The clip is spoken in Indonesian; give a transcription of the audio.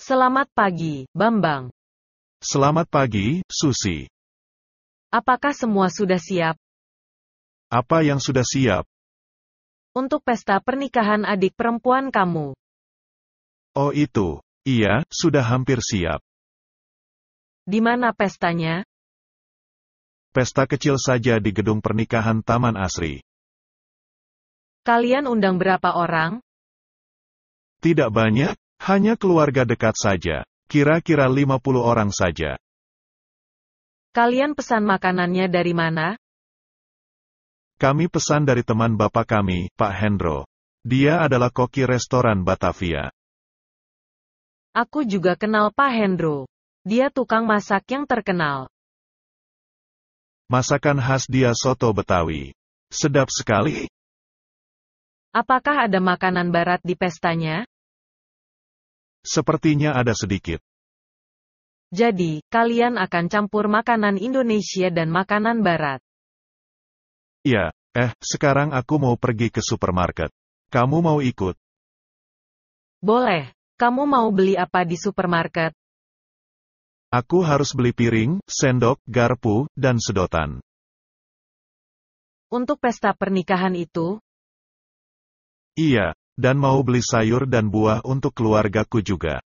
Selamat pagi, Bambang. Selamat pagi, Susi. Apakah semua sudah siap Apa yang sudah siap? untuk pesta pernikahan adik perempuan kamu? Oh itu. Iya, sudah hampir siap. Di mana pestanya? Pesta kecil saja di gedung pernikahan Taman Asri. Kalian undang berapa orang? Tidak banyak, hanya keluarga dekat saja. Kira-kira 50 orang saja. Kalian pesan makanannya dari mana? Kami pesan dari teman bapak kami, Pak Hendro. Dia adalah koki restoran Batavia. Aku juga kenal Pak Hendro. Dia tukang masak yang terkenal. Masakan khas dia soto Betawi. Sedap sekali. Apakah ada makanan barat di pestanya? Sepertinya ada sedikit. Jadi, kalian akan campur makanan Indonesia dan makanan barat. Ya, sekarang aku mau pergi ke supermarket. Kamu mau ikut? Boleh. Kamu mau beli apa di supermarket? Aku harus beli piring, sendok, garpu, dan sedotan. Untuk pesta pernikahan itu, Iya, dan mau beli sayur dan buah untuk keluargaku juga.